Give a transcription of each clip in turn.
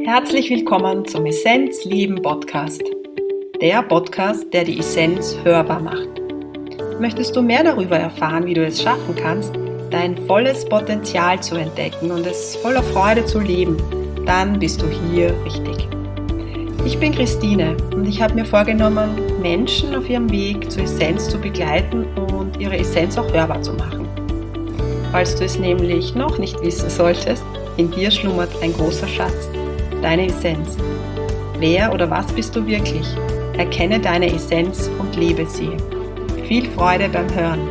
Herzlich willkommen zum Essenz Leben Podcast. Der Podcast, der die Essenz hörbar macht. Möchtest du mehr darüber erfahren, wie du es schaffen kannst, dein volles Potenzial zu entdecken und es voller Freude zu leben, dann bist du hier richtig. Ich bin Christine und ich habe mir vorgenommen, Menschen auf ihrem Weg zur Essenz zu begleiten und ihre Essenz auch hörbar zu machen. Falls du es nämlich noch nicht wissen solltest, in dir schlummert ein großer Schatz, deine Essenz. Wer oder was bist du wirklich? Erkenne deine Essenz und lebe sie. Viel Freude beim Hören.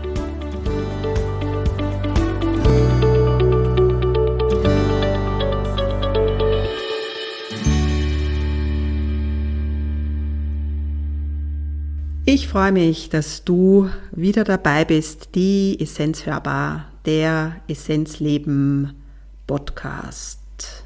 Ich freue mich, dass du wieder dabei bist, die Essenz hörbar, der Essenzleben Podcast.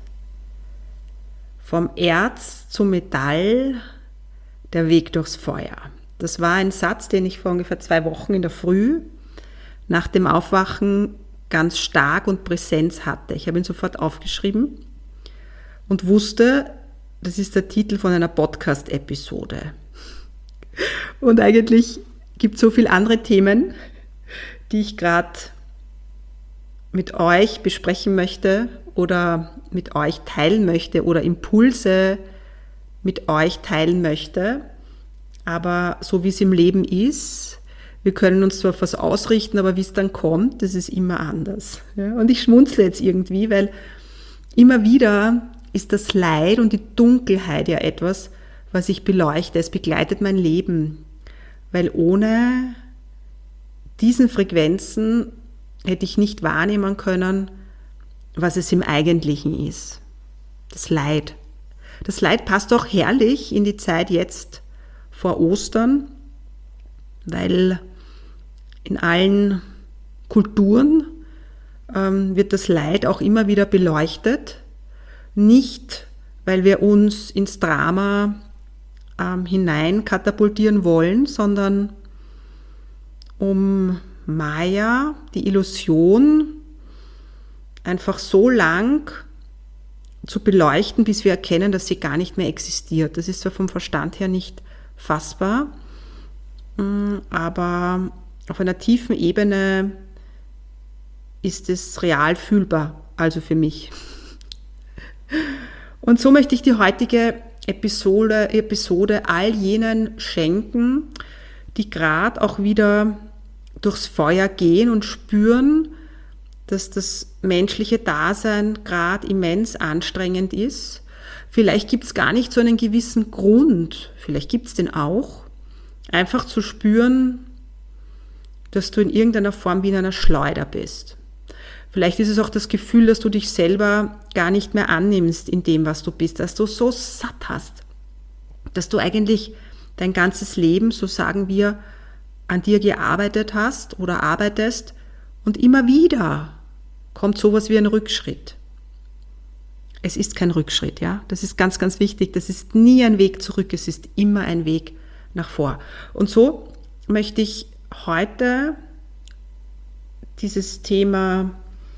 Vom Erz zum Metall, der Weg durchs Feuer. Das war ein Satz, den ich vor ungefähr 2 Wochen in der Früh nach dem Aufwachen ganz stark und Präsenz hatte. Ich habe ihn sofort aufgeschrieben und wusste, das ist der Titel von einer Podcast-Episode. Und eigentlich gibt es so viele andere Themen, die ich gerade mit euch besprechen möchte oder mit euch teilen möchte oder Impulse mit euch teilen möchte. Aber so wie es im Leben ist, wir können uns zwar auf was ausrichten, aber wie es dann kommt, das ist immer anders. Ja? Und ich schmunzle jetzt irgendwie, weil immer wieder ist das Leid und die Dunkelheit ja etwas, was ich beleuchte. Es begleitet mein Leben, weil ohne diesen Frequenzen hätte ich nicht wahrnehmen können, was es im Eigentlichen ist. Das Leid. Das Leid passt auch herrlich in die Zeit jetzt vor Ostern, weil in allen Kulturen wird das Leid auch immer wieder beleuchtet. Nicht, weil wir uns ins Drama hinein katapultieren wollen, sondern um Maya, die Illusion, einfach so lang zu beleuchten, bis wir erkennen, dass sie gar nicht mehr existiert. Das ist zwar vom Verstand her nicht fassbar, aber auf einer tiefen Ebene ist es real fühlbar, also für mich. Und so möchte ich die heutige Episode all jenen schenken, die gerade auch wieder durchs Feuer gehen und spüren, dass das menschliche Dasein gerade immens anstrengend ist. Vielleicht gibt es gar nicht so einen gewissen Grund, vielleicht gibt es den auch, einfach zu spüren, dass du in irgendeiner Form wie in einer Schleuder bist. Vielleicht ist es auch das Gefühl, dass du dich selber gar nicht mehr annimmst in dem, was du bist, dass du so satt hast, dass du eigentlich dein ganzes Leben, so sagen wir, an dir gearbeitet hast oder arbeitest und immer wieder kommt sowas wie ein Rückschritt. Es ist kein Rückschritt, ja. Das ist ganz, ganz wichtig. Das ist nie ein Weg zurück, es ist immer ein Weg nach vor. Und so möchte ich heute dieses Thema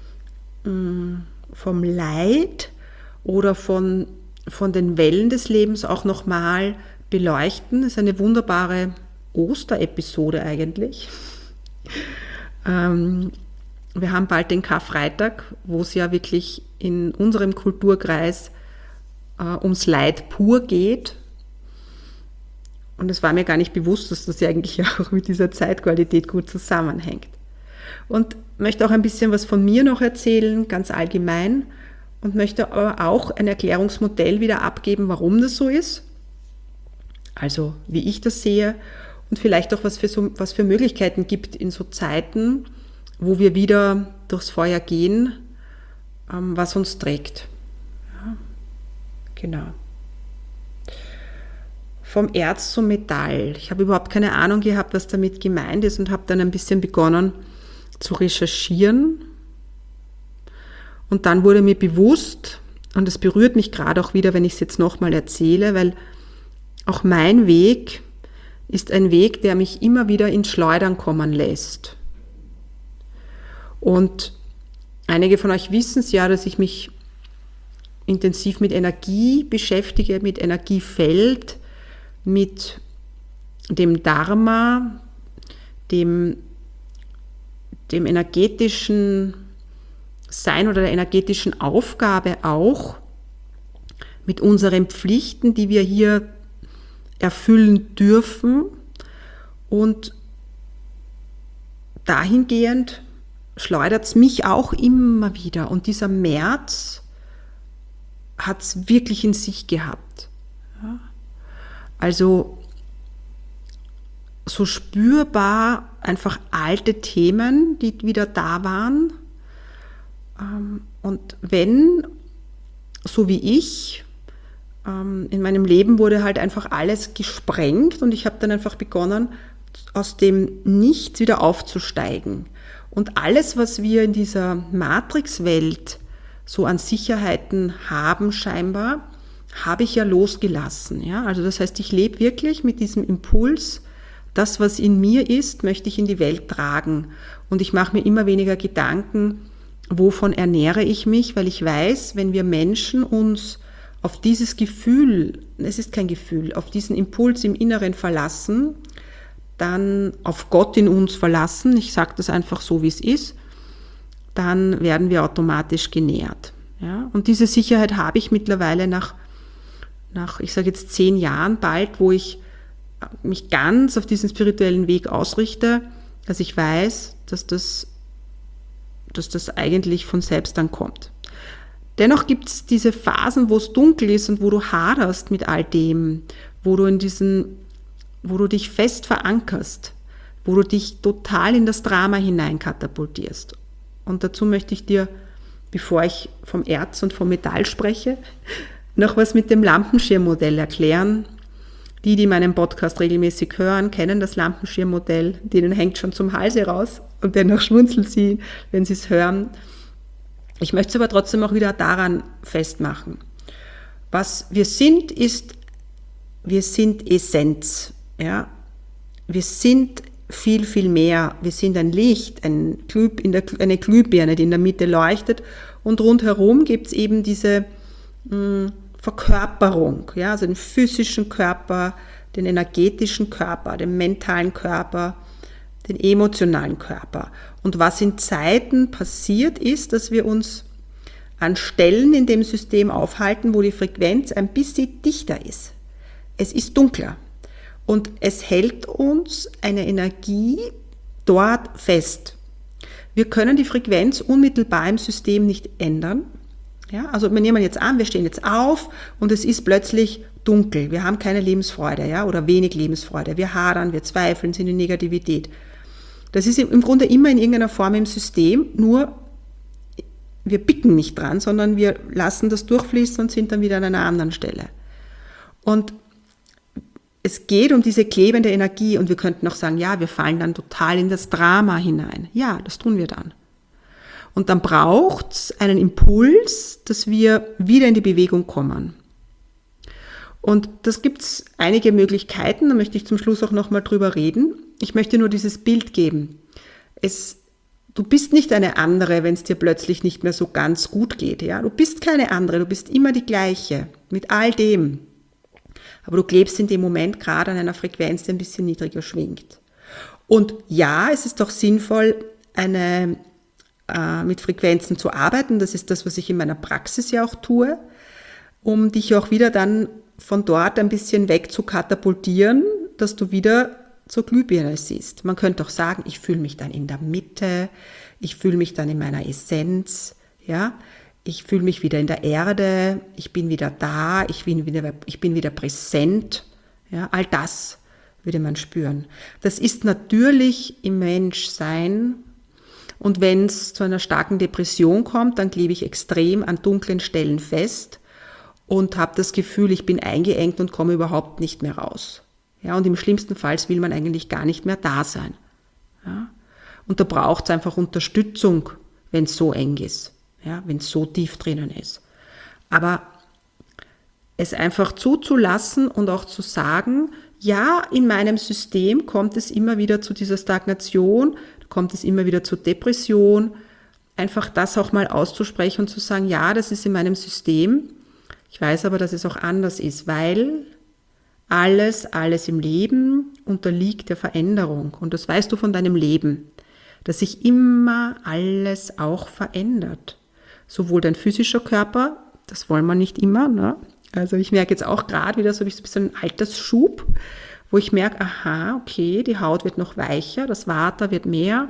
vom Leid oder von den Wellen des Lebens auch nochmal beleuchten. Das ist eine wunderbare Osterepisode eigentlich. Wir haben bald den Karfreitag, wo es ja wirklich in unserem Kulturkreis ums Leid pur geht. Und es war mir gar nicht bewusst, dass das ja eigentlich auch mit dieser Zeitqualität gut zusammenhängt. Und möchte auch ein bisschen was von mir noch erzählen, ganz allgemein. Und möchte aber auch ein Erklärungsmodell wieder abgeben, warum das so ist. Also wie ich das sehe. Und vielleicht auch was für Möglichkeiten gibt in so Zeiten, wo wir wieder durchs Feuer gehen, was uns trägt. Ja, genau. Vom Erz zum Metall. Ich habe überhaupt keine Ahnung gehabt, was damit gemeint ist und habe dann ein bisschen begonnen zu recherchieren. Und dann wurde mir bewusst, und es berührt mich gerade auch wieder, wenn ich es jetzt nochmal erzähle, weil auch mein Weg ist ein Weg, der mich immer wieder ins Schleudern kommen lässt. Und einige von euch wissen es ja, dass ich mich intensiv mit Energie beschäftige, mit Energiefeld, mit dem Dharma, dem energetischen Sein oder der energetischen Aufgabe auch, mit unseren Pflichten, die wir hier erfüllen dürfen, und dahingehend schleudert es mich auch immer wieder. Und dieser März hat es wirklich in sich gehabt. Ja? Also so spürbar einfach alte Themen, die wieder da waren. Und wenn, so wie ich, in meinem Leben wurde halt einfach alles gesprengt und ich habe dann einfach begonnen, aus dem Nichts wieder aufzusteigen. Und alles, was wir in dieser Matrix-Welt so an Sicherheiten haben scheinbar, habe ich ja losgelassen. Ja? Also das heißt, ich lebe wirklich mit diesem Impuls, das, was in mir ist, möchte ich in die Welt tragen. Und ich mache mir immer weniger Gedanken, wovon ernähre ich mich, weil ich weiß, wenn wir Menschen uns auf dieses Gefühl, es ist kein Gefühl, auf diesen Impuls im Inneren verlassen, dann auf Gott in uns verlassen, ich sage das einfach so, wie es ist, dann werden wir automatisch genährt. Ja? Und diese Sicherheit habe ich mittlerweile nach, ich sage jetzt 10 Jahren bald, wo ich mich ganz auf diesen spirituellen Weg ausrichte, dass ich weiß, dass das eigentlich von selbst dann kommt. Dennoch gibt es diese Phasen, wo es dunkel ist und wo du haderst mit all dem, wo du dich fest verankerst, wo du dich total in das Drama hinein katapultierst. Und dazu möchte ich dir, bevor ich vom Erz und vom Metall spreche, noch was mit dem Lampenschirmmodell erklären. Die meinen Podcast regelmäßig hören, kennen das Lampenschirmmodell, denen hängt schon zum Halse raus und dennoch schmunzeln sie, wenn sie es hören. Ich möchte es aber trotzdem auch wieder daran festmachen. Was wir sind, wir sind Essenz. Ja? Wir sind viel, viel mehr. Wir sind ein Licht, eine Glühbirne, die in der Mitte leuchtet, und rundherum gibt es eben diese Verkörperung, ja? Also den physischen Körper, den energetischen Körper, den mentalen Körper, den emotionalen Körper. Und was in Zeiten passiert ist, dass wir uns an Stellen in dem System aufhalten, wo die Frequenz ein bisschen dichter ist. Es ist dunkler und es hält uns eine Energie dort fest. Wir können die Frequenz unmittelbar im System nicht ändern. Ja, also wir nehmen jetzt an, wir stehen jetzt auf und es ist plötzlich dunkel. Wir haben keine Lebensfreude, ja, oder wenig Lebensfreude. Wir hadern, wir zweifeln, sind in Negativität. Das ist im Grunde immer in irgendeiner Form im System, nur wir bicken nicht dran, sondern wir lassen das durchfließen und sind dann wieder an einer anderen Stelle. Und es geht um diese klebende Energie, und wir könnten auch sagen, ja, wir fallen dann total in das Drama hinein. Ja, das tun wir dann. Und dann braucht es einen Impuls, dass wir wieder in die Bewegung kommen. Und das gibt es einige Möglichkeiten, da möchte ich zum Schluss auch nochmal drüber reden. Ich möchte nur dieses Bild geben. Du bist nicht eine andere, wenn es dir plötzlich nicht mehr so ganz gut geht. Ja? Du bist keine andere, du bist immer die gleiche, mit all dem. Aber du klebst in dem Moment gerade an einer Frequenz, die ein bisschen niedriger schwingt. Und ja, es ist doch sinnvoll, mit Frequenzen zu arbeiten. Das ist das, was ich in meiner Praxis ja auch tue, um dich auch wieder dann von dort ein bisschen weg zu katapultieren, dass du wieder zur Glühbirne siehst. Man könnte auch sagen, ich fühle mich dann in der Mitte, ich fühle mich dann in meiner Essenz, ja, ich fühle mich wieder in der Erde, ich bin wieder da, ich bin wieder präsent, ja, all das würde man spüren. Das ist natürlich im Menschsein, und wenn es zu einer starken Depression kommt, dann klebe ich extrem an dunklen Stellen fest und habe das Gefühl, ich bin eingeengt und komme überhaupt nicht mehr raus. Ja, und im schlimmsten Fall will man eigentlich gar nicht mehr da sein. Ja, und da braucht es einfach Unterstützung, wenn es so eng ist, ja, wenn es so tief drinnen ist. Aber es einfach zuzulassen und auch zu sagen, ja, in meinem System kommt es immer wieder zu dieser Stagnation, kommt es immer wieder zur Depression, einfach das auch mal auszusprechen und zu sagen, ja, das ist in meinem System, Ich weiß aber, dass es auch anders ist, weil alles im Leben unterliegt der Veränderung. Und das weißt du von deinem Leben, dass sich immer alles auch verändert. Sowohl dein physischer Körper, das wollen wir nicht immer, ne? Also ich merke jetzt auch gerade wieder so ein bisschen einen Altersschub, wo ich merke, aha, okay, die Haut wird noch weicher, das Vata wird mehr,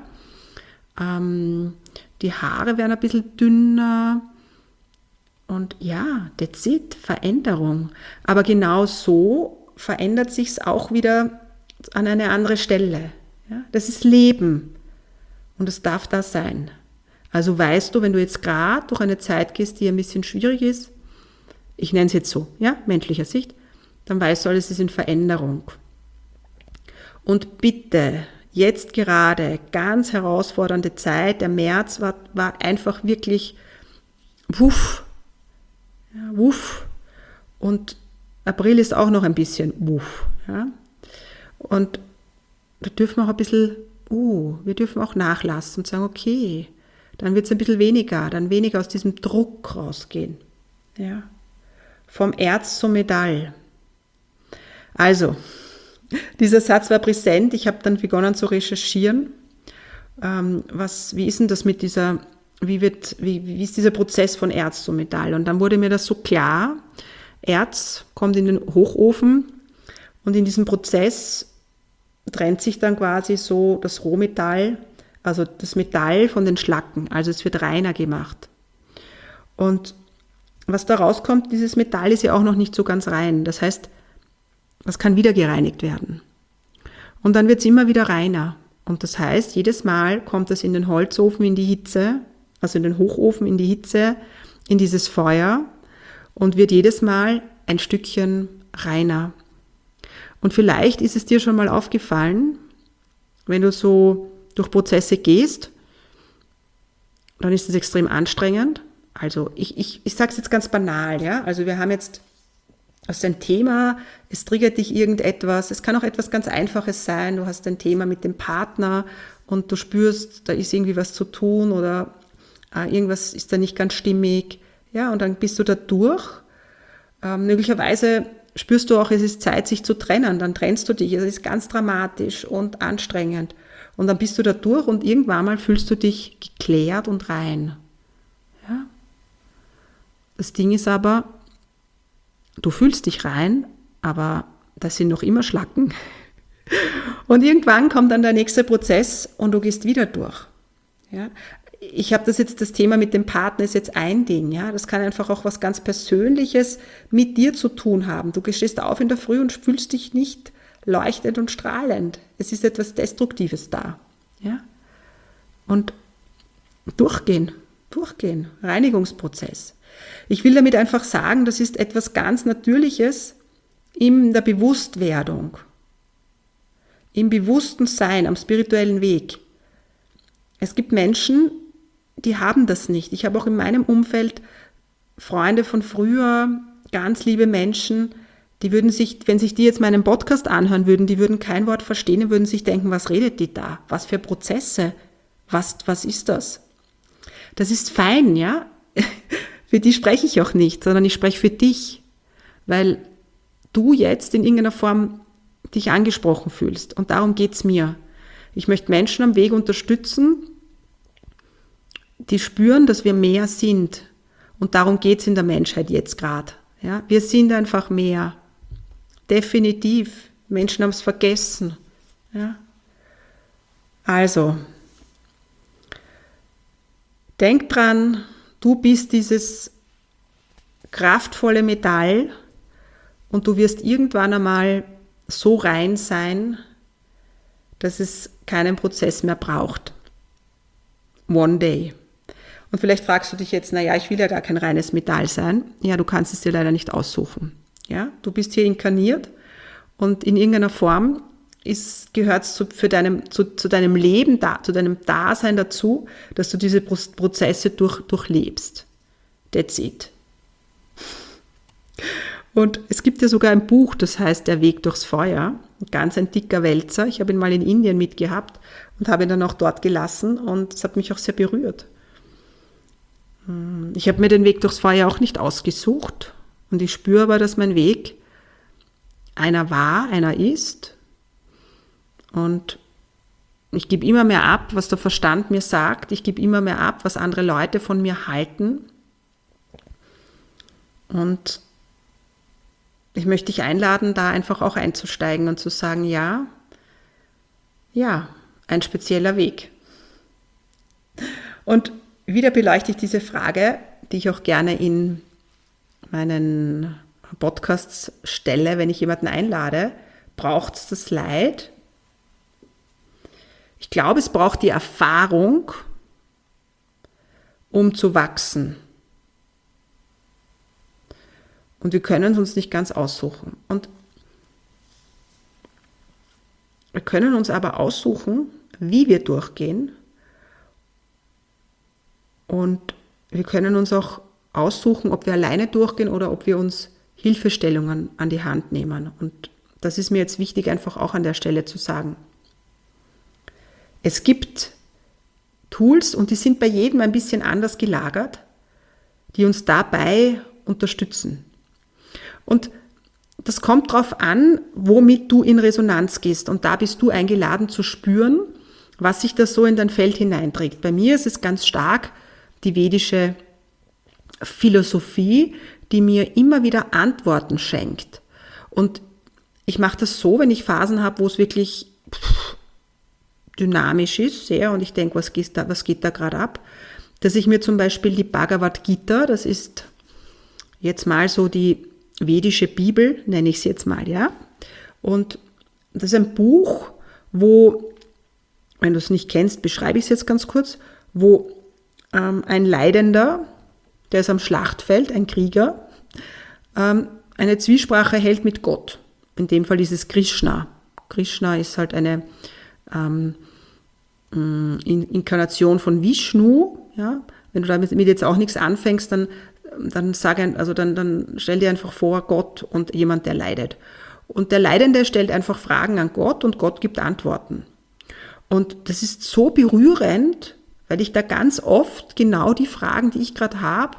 die Haare werden ein bisschen dünner und ja, that's it, Veränderung. Aber genau so verändert sich's auch wieder an eine andere Stelle. Ja? Das ist Leben und es darf da sein. Also weißt du, wenn du jetzt gerade durch eine Zeit gehst, die ein bisschen schwierig ist, ich nenne es jetzt so, ja, menschlicher Sicht, dann weißt du, alles ist in Veränderung. Und bitte, jetzt gerade, ganz herausfordernde Zeit, der März war einfach wirklich wuff, ja, wuff. Und April ist auch noch ein bisschen wuff. Ja. Und da dürfen wir auch ein bisschen, wir dürfen auch nachlassen und sagen, okay, dann wird es ein bisschen weniger, dann weniger aus diesem Druck rausgehen. Ja. Vom Erz zum Metall. Also, dieser Satz war präsent. Ich habe dann begonnen zu recherchieren. Wie ist denn das mit wie ist dieser Prozess von Erz zum Metall? Und dann wurde mir das so klar. Erz kommt in den Hochofen und in diesem Prozess trennt sich dann quasi so das Rohmetall, also das Metall von den Schlacken. Also es wird reiner gemacht. Und was da rauskommt, dieses Metall ist ja auch noch nicht so ganz rein. Das heißt, das kann wieder gereinigt werden. Und dann wird es immer wieder reiner. Und das heißt, jedes Mal kommt es in den Holzofen in die Hitze, also in den Hochofen in die Hitze, in dieses Feuer und wird jedes Mal ein Stückchen reiner. Und vielleicht ist es dir schon mal aufgefallen, wenn du so durch Prozesse gehst, dann ist es extrem anstrengend. Also ich sage es jetzt ganz banal, ja. Also wir haben jetzt hast ein Thema, es triggert dich irgendetwas, es kann auch etwas ganz Einfaches sein, du hast ein Thema mit dem Partner und du spürst, da ist irgendwie was zu tun oder irgendwas ist da nicht ganz stimmig, ja, und dann bist du da durch. Möglicherweise spürst du auch, es ist Zeit, sich zu trennen, dann trennst du dich, es ist ganz dramatisch und anstrengend und dann bist du da durch und irgendwann mal fühlst du dich geklärt und rein. Ja? Das Ding ist aber, du fühlst dich rein, aber das sind noch immer Schlacken. Und irgendwann kommt dann der nächste Prozess und du gehst wieder durch. Ja? Ich habe das Thema mit dem Partner ist jetzt ein Ding. Ja? Das kann einfach auch was ganz Persönliches mit dir zu tun haben. Du stehst auf in der Früh und fühlst dich nicht leuchtend und strahlend. Es ist etwas Destruktives da. Ja? Und durchgehen, Reinigungsprozess. Ich will damit einfach sagen, das ist etwas ganz Natürliches in der Bewusstwerdung, im bewussten Sein, am spirituellen Weg. Es gibt Menschen, die haben das nicht. Ich habe auch in meinem Umfeld Freunde von früher, ganz liebe Menschen, die würden sich, wenn sich die jetzt meinen Podcast anhören würden, die würden kein Wort verstehen, die würden sich denken, was redet die da? Was für Prozesse? Was ist das? Das ist fein, ja? Für die spreche ich auch nicht, sondern ich spreche für dich, weil du jetzt in irgendeiner Form dich angesprochen fühlst. Und darum geht's mir. Ich möchte Menschen am Weg unterstützen, die spüren, dass wir mehr sind. Und darum geht's in der Menschheit jetzt gerade. Ja? Wir sind einfach mehr. Definitiv. Menschen haben es vergessen. Ja? Also, denk dran, du bist dieses kraftvolle Metall und du wirst irgendwann einmal so rein sein, dass es keinen Prozess mehr braucht. One day. Und vielleicht fragst du dich jetzt, naja, ich will ja gar kein reines Metall sein. Ja, du kannst es dir leider nicht aussuchen. Ja, du bist hier inkarniert und in irgendeiner Form gehört es zu deinem Leben, zu deinem Dasein dazu, dass du diese Prozesse durchlebst. That's it. Und es gibt ja sogar ein Buch, das heißt Der Weg durchs Feuer. Ganz ein dicker Wälzer. Ich habe ihn mal in Indien mitgehabt und habe ihn dann auch dort gelassen und es hat mich auch sehr berührt. Ich habe mir den Weg durchs Feuer auch nicht ausgesucht. Und ich spüre aber, dass mein Weg einer war, einer ist. Und ich gebe immer mehr ab, was der Verstand mir sagt. Ich gebe immer mehr ab, was andere Leute von mir halten. Und ich möchte dich einladen, da einfach auch einzusteigen und zu sagen, ja, ein spezieller Weg. Und wieder beleuchte ich diese Frage, die ich auch gerne in meinen Podcasts stelle, wenn ich jemanden einlade. Braucht es das Leid? Ich glaube, es braucht die Erfahrung, um zu wachsen. Und wir können es uns nicht ganz aussuchen. Und wir können uns aber aussuchen, wie wir durchgehen. Und wir können uns auch aussuchen, ob wir alleine durchgehen oder ob wir uns Hilfestellungen an die Hand nehmen. Und das ist mir jetzt wichtig, einfach auch an der Stelle zu sagen. Es gibt Tools und die sind bei jedem ein bisschen anders gelagert, die uns dabei unterstützen. Und das kommt darauf an, womit du in Resonanz gehst. Und da bist du eingeladen zu spüren, was sich da so in dein Feld hineinträgt. Bei mir ist es ganz stark die vedische Philosophie, die mir immer wieder Antworten schenkt. Und ich mache das so, wenn ich Phasen habe, wo es wirklich dynamisch ist, sehr, und ich denke, was geht da gerade ab, dass ich mir zum Beispiel die Bhagavad Gita, das ist jetzt mal so die vedische Bibel, nenne ich es jetzt mal, ja, und das ist ein Buch, wo, wenn du es nicht kennst, beschreibe ich es jetzt ganz kurz, wo ein Leidender, der ist am Schlachtfeld, ein Krieger, eine Zwiesprache hält mit Gott. In dem Fall ist es Krishna. Krishna ist halt eine Inkarnation von Vishnu. Ja? Wenn du damit jetzt auch nichts anfängst, dann stell dir einfach vor, Gott und jemand, der leidet. Und der Leidende stellt einfach Fragen an Gott und Gott gibt Antworten. Und das ist so berührend, weil ich da ganz oft genau die Fragen, die ich gerade habe,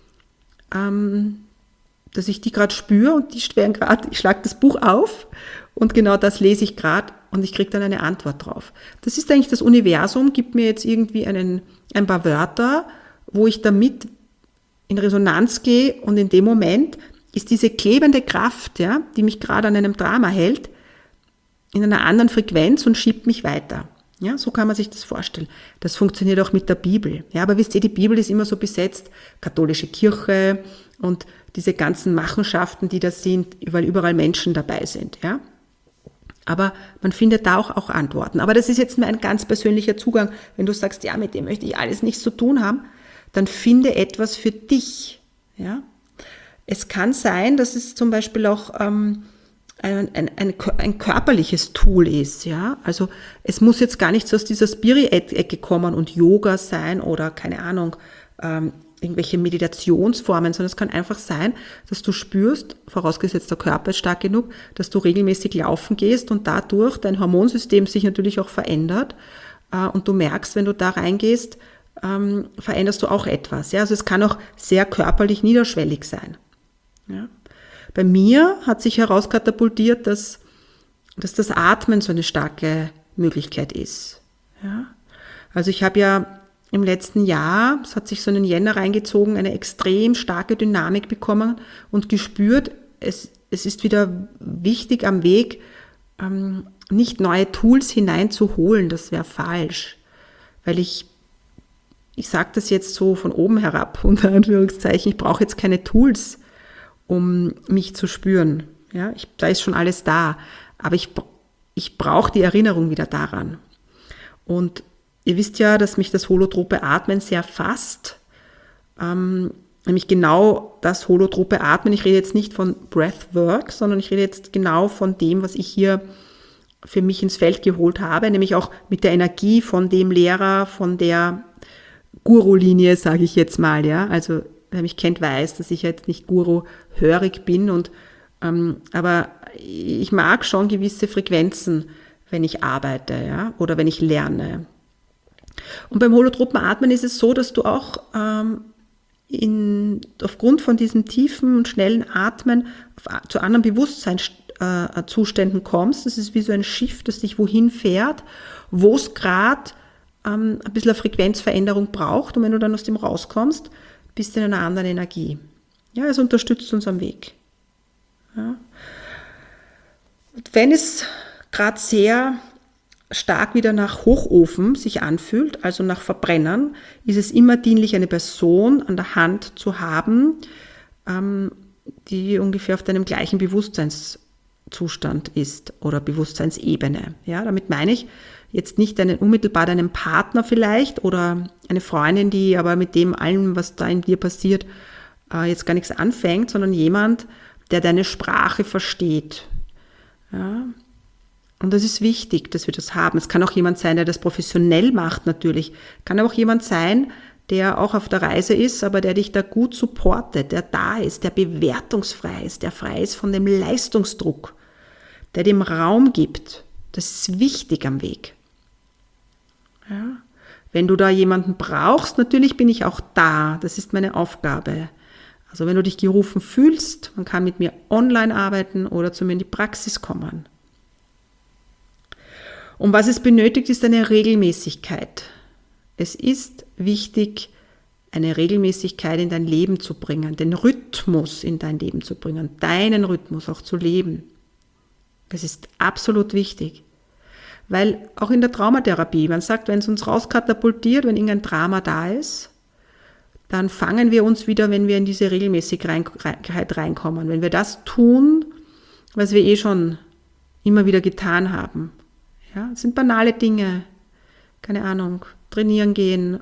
dass ich die gerade spüre und die schweren gerade, ich schlage das Buch auf und genau das lese ich gerade und ich kriege dann eine Antwort drauf. Das ist eigentlich das Universum, gibt mir jetzt irgendwie ein paar Wörter, wo ich damit in Resonanz gehe und in dem Moment ist diese klebende Kraft, ja, die mich gerade an einem Drama hält, in einer anderen Frequenz und schiebt mich weiter. Ja, so kann man sich das vorstellen. Das funktioniert auch mit der Bibel. Ja, aber wisst ihr, die Bibel ist immer so besetzt, katholische Kirche und diese ganzen Machenschaften, die da sind, weil überall Menschen dabei sind. Ja. Aber man findet da auch Antworten. Aber das ist jetzt mein ganz persönlicher Zugang. Wenn du sagst, ja, mit dem möchte ich alles nichts zu tun haben, dann finde etwas für dich. Ja. Es kann sein, dass es zum Beispiel auch ein körperliches Tool ist, ja. Also es muss jetzt gar nicht so aus dieser Spirit-Ecke kommen und Yoga sein oder keine Ahnung, irgendwelche Meditationsformen, sondern es kann einfach sein, dass du spürst, vorausgesetzt der Körper ist stark genug, dass du regelmäßig laufen gehst und dadurch dein Hormonsystem sich natürlich auch verändert und du merkst, wenn du da reingehst, veränderst du auch etwas. Ja? Also es kann auch sehr körperlich niederschwellig sein. Ja? Bei mir hat sich herauskatapultiert, dass das Atmen so eine starke Möglichkeit ist. Ja? Also ich habe ja im letzten Jahr, es hat sich so in den Jänner reingezogen, eine extrem starke Dynamik bekommen und gespürt, es ist wieder wichtig am Weg, nicht neue Tools hineinzuholen, das wäre falsch. Weil ich sage das jetzt so von oben herab, unter Anführungszeichen, ich brauche jetzt keine Tools, um mich zu spüren. Ja, da ist schon alles da, aber ich brauche die Erinnerung wieder daran. Und ihr wisst ja, dass mich das holotrope Atmen sehr fasst, nämlich genau das holotrope Atmen. Ich rede jetzt nicht von Breathwork, sondern ich rede jetzt genau von dem, was ich hier für mich ins Feld geholt habe, nämlich auch mit der Energie von dem Lehrer, von der Guru-Linie, sage ich jetzt mal. Ja, also wer mich kennt, weiß, dass ich jetzt nicht Guru-hörig bin, aber ich mag schon gewisse Frequenzen, wenn ich arbeite, ja, oder wenn ich lerne. Und beim holotropen Atmen ist es so, dass du auch aufgrund von diesem tiefen und schnellen Atmen zu anderen Bewusstseinszuständen kommst. Das ist wie so ein Schiff, das dich wohin fährt, wo es gerade ein bisschen eine Frequenzveränderung braucht. Und wenn du dann aus dem rauskommst, bist du in einer anderen Energie. Ja, es unterstützt uns am Weg. Ja. Und wenn es gerade sehr stark wieder nach Hochofen sich anfühlt, also nach Verbrennern, ist es immer dienlich, eine Person an der Hand zu haben, die ungefähr auf deinem gleichen Bewusstseinszustand ist oder Bewusstseinsebene. Ja, damit meine ich jetzt nicht unmittelbar deinen Partner vielleicht oder eine Freundin, die aber mit dem allem, was da in dir passiert, jetzt gar nichts anfängt, sondern jemand, der deine Sprache versteht. Ja. Und das ist wichtig, dass wir das haben. Es kann auch jemand sein, der das professionell macht natürlich. Kann auch jemand sein, der auch auf der Reise ist, aber der dich da gut supportet, der da ist, der bewertungsfrei ist, der frei ist von dem Leistungsdruck, der dem Raum gibt. Das ist wichtig am Weg. Ja. Wenn du da jemanden brauchst, natürlich bin ich auch da. Das ist meine Aufgabe. Also wenn du dich gerufen fühlst, man kann mit mir online arbeiten oder zu mir in die Praxis kommen. Und was es benötigt, ist eine Regelmäßigkeit. Es ist wichtig, eine Regelmäßigkeit in dein Leben zu bringen, den Rhythmus in dein Leben zu bringen, deinen Rhythmus auch zu leben. Das ist absolut wichtig. Weil auch in der Traumatherapie, man sagt, wenn es uns rauskatapultiert, wenn irgendein Drama da ist, dann fangen wir uns wieder, wenn wir in diese Regelmäßigkeit reinkommen. Wenn wir das tun, was wir eh schon immer wieder getan haben. Ja, es sind banale Dinge, keine Ahnung, trainieren gehen,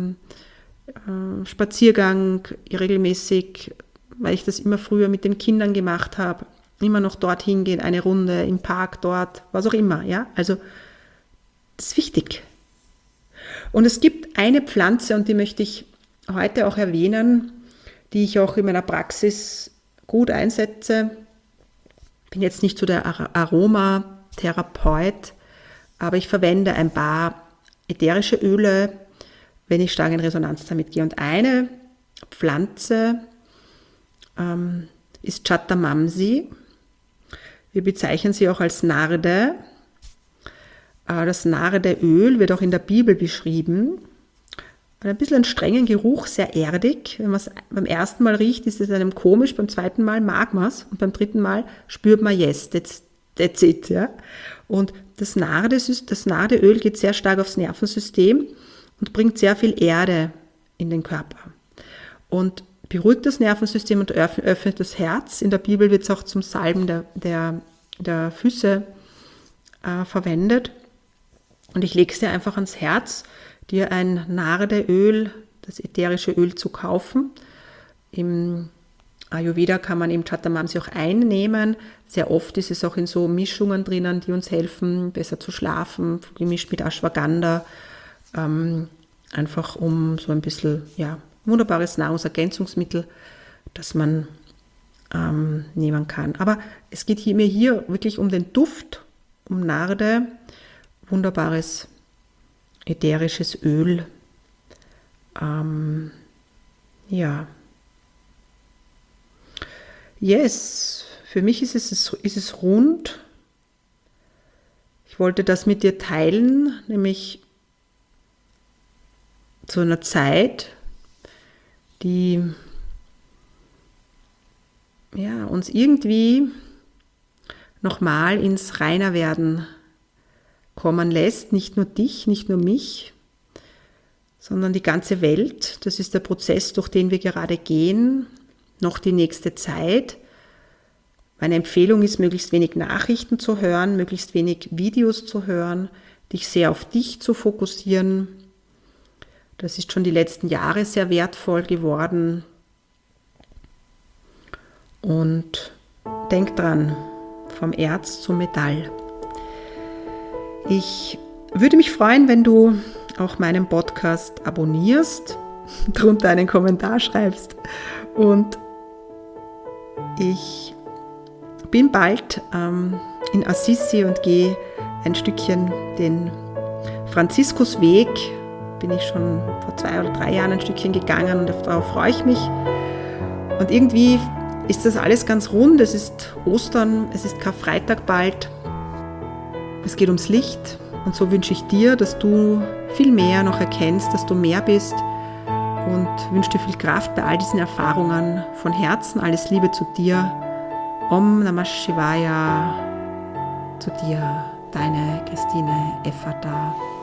Spaziergang regelmäßig, weil ich das immer früher mit den Kindern gemacht habe, immer noch dorthin gehen, eine Runde im Park dort, was auch immer. Ja, also das ist wichtig. Und es gibt eine Pflanze, und die möchte ich heute auch erwähnen, die ich auch in meiner Praxis gut einsetze. Ich bin jetzt nicht so der Aromatherapeut, aber ich verwende ein paar ätherische Öle, wenn ich stark in Resonanz damit gehe. Und eine Pflanze ist Chatamamsi. Wir bezeichnen sie auch als Narde. Das Nardeöl wird auch in der Bibel beschrieben. Hat ein bisschen einen strengen Geruch, sehr erdig. Wenn man es beim ersten Mal riecht, ist es einem komisch, beim zweiten Mal mag man es und beim dritten Mal spürt man, yes, that's it. Ja? Und das Nardeöl geht sehr stark aufs Nervensystem und bringt sehr viel Erde in den Körper. Und beruhigt das Nervensystem und öffnet das Herz. In der Bibel wird es auch zum Salben der Füße verwendet. Und ich lege es dir einfach ans Herz, dir ein Nardeöl, das ätherische Öl zu kaufen. Im Ayurveda kann man eben Chatamamsi auch einnehmen. Sehr oft ist es auch in so Mischungen drinnen, die uns helfen, besser zu schlafen, gemischt mit Ashwagandha. Einfach um so ein bisschen, ja, wunderbares Nahrungsergänzungsmittel, das man nehmen kann. Aber es geht mir hier wirklich um den Duft, um Narde, wunderbares ätherisches Öl. Ja. Yes, für mich ist es rund. Ich wollte das mit dir teilen, nämlich zu einer Zeit, die uns irgendwie nochmal ins Reinerwerden kommen lässt. Nicht nur dich, nicht nur mich, sondern die ganze Welt. Das ist der Prozess, durch den wir gerade gehen, noch die nächste Zeit. Meine Empfehlung ist, möglichst wenig Nachrichten zu hören, möglichst wenig Videos zu hören, dich sehr auf dich zu fokussieren. Das ist schon die letzten Jahre sehr wertvoll geworden. Und denk dran, vom Erz zum Metall. Ich würde mich freuen, wenn du auch meinen Podcast abonnierst, drunter einen Kommentar schreibst. Und ich bin bald in Assisi und gehe ein Stückchen den Franziskusweg bin ich schon vor 2 oder 3 Jahren ein Stückchen gegangen und darauf freue ich mich. Und irgendwie ist das alles ganz rund. Es ist Ostern, es ist Karfreitag bald. Es geht ums Licht und so wünsche ich dir, dass du viel mehr noch erkennst, dass du mehr bist und wünsche dir viel Kraft bei all diesen Erfahrungen. Von Herzen alles Liebe zu dir. Om Namah Shivaya zu dir, deine Christine Effata.